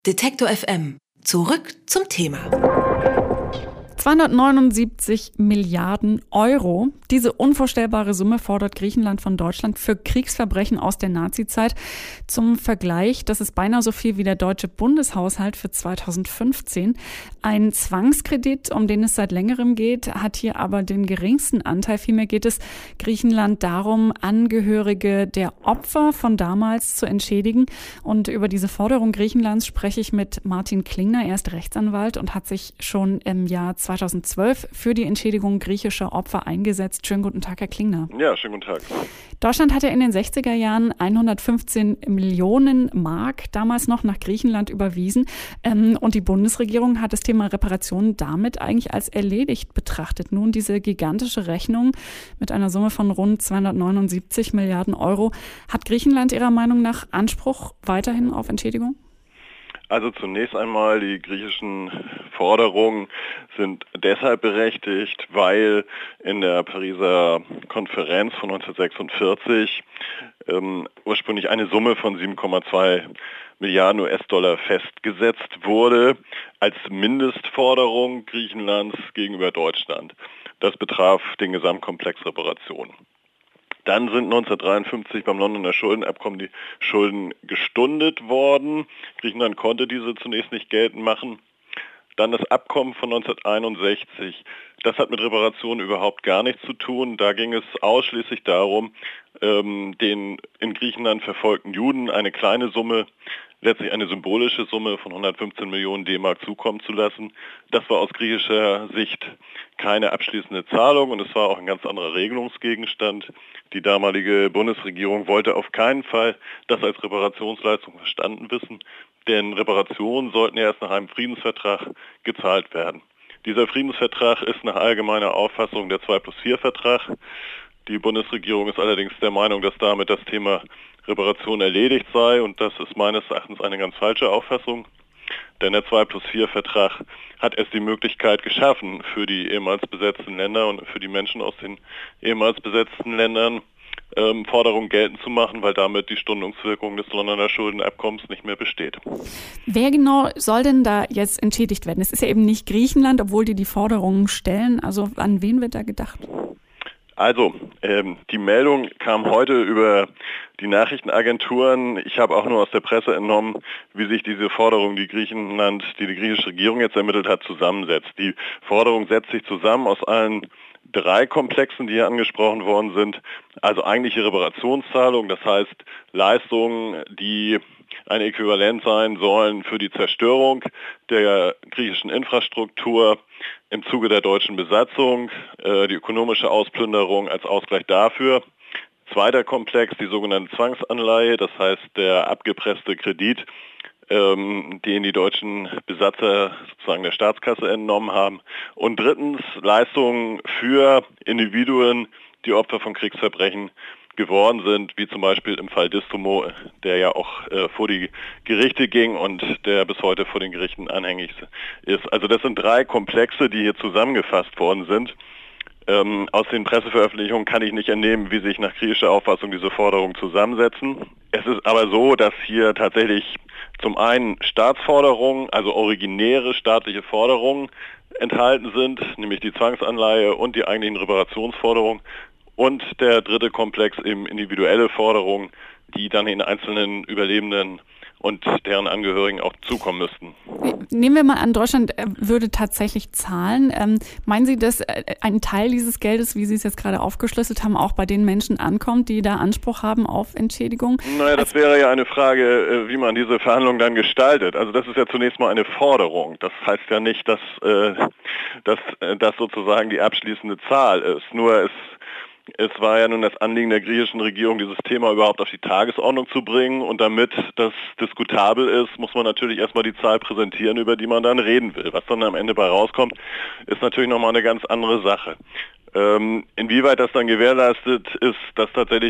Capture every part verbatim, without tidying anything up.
Detektor F M. Zurück zum Thema. zweihundertneunundsiebzig Milliarden Euro. Diese unvorstellbare Summe fordert Griechenland von Deutschland für Kriegsverbrechen aus der Nazizeit. Zum Vergleich, das ist beinahe so viel wie der deutsche Bundeshaushalt für zweitausendfünfzehn. Ein Zwangskredit, um den es seit längerem geht, hat hier aber den geringsten Anteil. Vielmehr geht es Griechenland darum, Angehörige der Opfer von damals zu entschädigen. Und über diese Forderung Griechenlands spreche ich mit Martin Klingner. Er ist Rechtsanwalt und hat sich schon im Jahr zweitausendzwölf für die Entschädigung griechischer Opfer eingesetzt. Schönen guten Tag, Herr Klingner. Ja, schönen guten Tag. Deutschland hat ja in den sechziger Jahren hundertfünfzehn Millionen Mark damals noch nach Griechenland überwiesen. Und die Bundesregierung hat das Thema Reparationen damit eigentlich als erledigt betrachtet. Nun diese gigantische Rechnung mit einer Summe von rund zweihundertneunundsiebzig Milliarden Euro. Hat Griechenland Ihrer Meinung nach Anspruch weiterhin auf Entschädigung? Also zunächst einmal, die griechischen Forderungen sind deshalb berechtigt, weil in der Pariser Konferenz von neunzehnhundertsechsundvierzig ähm, ursprünglich eine Summe von sieben Komma zwei Milliarden U S-Dollar festgesetzt wurde als Mindestforderung Griechenlands gegenüber Deutschland. Das betraf den Gesamtkomplex Reparationen. Dann sind neunzehnhundertdreiundfünfzig beim Londoner Schuldenabkommen die Schulden gestundet worden. Griechenland konnte diese zunächst nicht geltend machen. Dann das Abkommen von neunzehnhunderteinundsechzig. Das hat mit Reparationen überhaupt gar nichts zu tun. Da ging es ausschließlich darum, ähm, den in Griechenland verfolgten Juden eine kleine Summe, letztlich eine symbolische Summe von hundertfünfzehn Millionen D-Mark zukommen zu lassen. Das war aus griechischer Sicht keine abschließende Zahlung und es war auch ein ganz anderer Regelungsgegenstand. Die damalige Bundesregierung wollte auf keinen Fall das als Reparationsleistung verstanden wissen, denn Reparationen sollten erst nach einem Friedensvertrag gezahlt werden. Dieser Friedensvertrag ist nach allgemeiner Auffassung der zwei plus vier Vertrag. Die Bundesregierung ist allerdings der Meinung, dass damit das Thema Reparation erledigt sei und das ist meines Erachtens eine ganz falsche Auffassung. Denn der zwei plus vier Vertrag hat erst die Möglichkeit geschaffen, für die ehemals besetzten Länder und für die Menschen aus den ehemals besetzten Ländern ähm, Forderungen geltend zu machen, weil damit die Stundungswirkung des Londoner Schuldenabkommens nicht mehr besteht. Wer genau soll denn da jetzt entschädigt werden? Es ist ja eben nicht Griechenland, obwohl die die Forderungen stellen. Also an wen wird da gedacht? Also, ähm, die Meldung kam heute über die Nachrichtenagenturen. Ich habe auch nur aus der Presse entnommen, wie sich diese Forderung, die Griechenland, die die griechische Regierung jetzt ermittelt hat, zusammensetzt. Die Forderung setzt sich zusammen aus allen drei Komplexen, die hier angesprochen worden sind. Also eigentliche Reparationszahlung, das heißt Leistungen, die ein Äquivalent sein sollen für die Zerstörung der griechischen Infrastruktur im Zuge der deutschen Besatzung, äh, die ökonomische Ausplünderung als Ausgleich dafür. Zweiter Komplex, die sogenannte Zwangsanleihe, das heißt der abgepresste Kredit, ähm, den die deutschen Besatzer sozusagen der Staatskasse entnommen haben. Und drittens Leistungen für Individuen, die Opfer von Kriegsverbrechen geworden sind, wie zum Beispiel im Fall Distomo, der ja auch äh, vor die Gerichte ging und der bis heute vor den Gerichten anhängig ist. Also das sind drei Komplexe, die hier zusammengefasst worden sind. Ähm, aus den Presseveröffentlichungen kann ich nicht entnehmen, wie sich nach griechischer Auffassung diese Forderungen zusammensetzen. Es ist aber so, dass hier tatsächlich zum einen Staatsforderungen, also originäre staatliche Forderungen enthalten sind, nämlich die Zwangsanleihe und die eigentlichen Reparationsforderungen. Und der dritte Komplex eben individuelle Forderungen, die dann den einzelnen Überlebenden und deren Angehörigen auch zukommen müssten. Nehmen wir mal an, Deutschland würde tatsächlich zahlen. Ähm, meinen Sie, dass ein Teil dieses Geldes, wie Sie es jetzt gerade aufgeschlüsselt haben, auch bei den Menschen ankommt, die da Anspruch haben auf Entschädigung? Naja, das wäre ja eine Frage, wie man diese Verhandlungen dann gestaltet. Also das ist ja zunächst mal eine Forderung. Das heißt ja nicht, dass, äh, dass das sozusagen die abschließende Zahl ist. Nur es Es war ja nun das Anliegen der griechischen Regierung, dieses Thema überhaupt auf die Tagesordnung zu bringen. Und damit das diskutabel ist, muss man natürlich erstmal die Zahl präsentieren, über die man dann reden will. Was dann am Ende bei rauskommt, ist natürlich nochmal eine ganz andere Sache. Ähm, inwieweit das dann gewährleistet ist, dass tatsächlich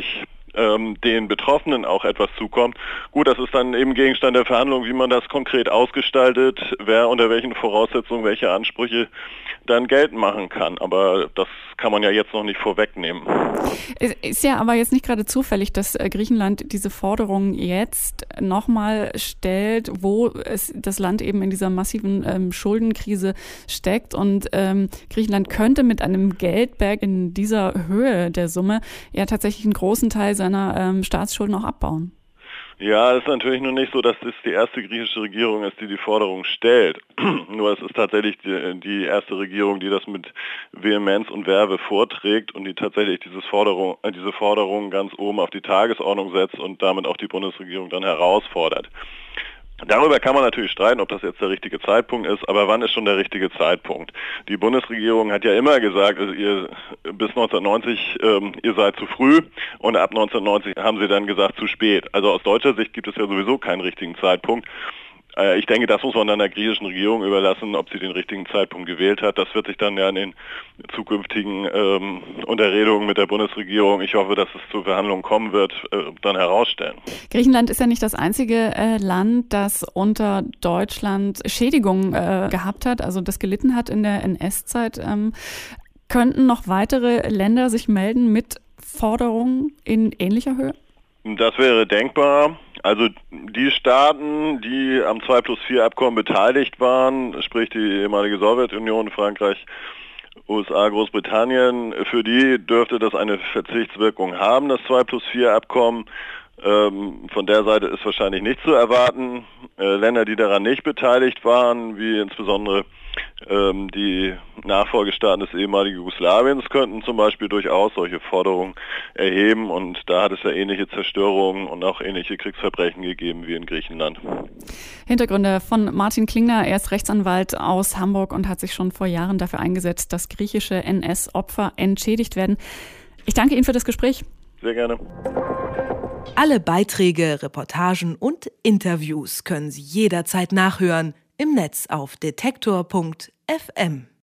ähm, den Betroffenen auch etwas zukommt. Gut, das ist dann eben Gegenstand der Verhandlung, wie man das konkret ausgestaltet, wer unter welchen Voraussetzungen welche Ansprüche dann geltend machen kann. Aber das kann man ja jetzt noch nicht vorwegnehmen. Es ist ja aber jetzt nicht gerade zufällig, dass Griechenland diese Forderung jetzt nochmal stellt, wo es das Land eben in dieser massiven ähm, Schuldenkrise steckt. Und ähm, Griechenland könnte mit einem Geldberg in dieser Höhe der Summe ja tatsächlich einen großen Teil seiner ähm, Staatsschulden auch abbauen. Ja, es ist natürlich nur nicht so, dass es die erste griechische Regierung ist, die die Forderung stellt. Nur es ist tatsächlich die, die erste Regierung, die das mit Vehemenz und Verve vorträgt und die tatsächlich dieses Forderung, äh, diese Forderung ganz oben auf die Tagesordnung setzt und damit auch die Bundesregierung dann herausfordert. Darüber kann man natürlich streiten, ob das jetzt der richtige Zeitpunkt ist, aber wann ist schon der richtige Zeitpunkt? Die Bundesregierung hat ja immer gesagt, also ihr bis neunzehnhundertneunzig, ähm, ihr seid zu früh und ab neunzehnhundertneunzig haben sie dann gesagt, zu spät. Also aus deutscher Sicht gibt es ja sowieso keinen richtigen Zeitpunkt. Äh, ich denke, das muss man dann der griechischen Regierung überlassen, ob sie den richtigen Zeitpunkt gewählt hat. Das wird sich dann ja in den zukünftigen ähm, Unterredungen mit der Bundesregierung, ich hoffe, dass es zu Verhandlungen kommen wird, äh, dann herausstellen. Griechenland ist ja nicht das einzige äh, Land, das unter Deutschland Schädigungen äh, gehabt hat, also das gelitten hat in der N S-Zeit. Ähm, könnten noch weitere Länder sich melden mit Forderungen in ähnlicher Höhe? Das wäre denkbar. Also die Staaten, die am zwei plus vier Abkommen beteiligt waren, sprich die ehemalige Sowjetunion, Frankreich, U S A, Großbritannien, für die dürfte das eine Verzichtswirkung haben, das zwei plus vier Abkommen. Ähm, von der Seite ist wahrscheinlich nicht zu erwarten. Äh, Länder, die daran nicht beteiligt waren, wie insbesondere ähm, die Nachfolgestaaten des ehemaligen Jugoslawiens, könnten zum Beispiel durchaus solche Forderungen erheben. Und da hat es ja ähnliche Zerstörungen und auch ähnliche Kriegsverbrechen gegeben wie in Griechenland. Hintergründe von Martin Klingner. Er ist Rechtsanwalt aus Hamburg und hat sich schon vor Jahren dafür eingesetzt, dass griechische N S-Opfer entschädigt werden. Ich danke Ihnen für das Gespräch. Sehr gerne. Alle Beiträge, Reportagen und Interviews können Sie jederzeit nachhören im Netz auf detektor punkt f m.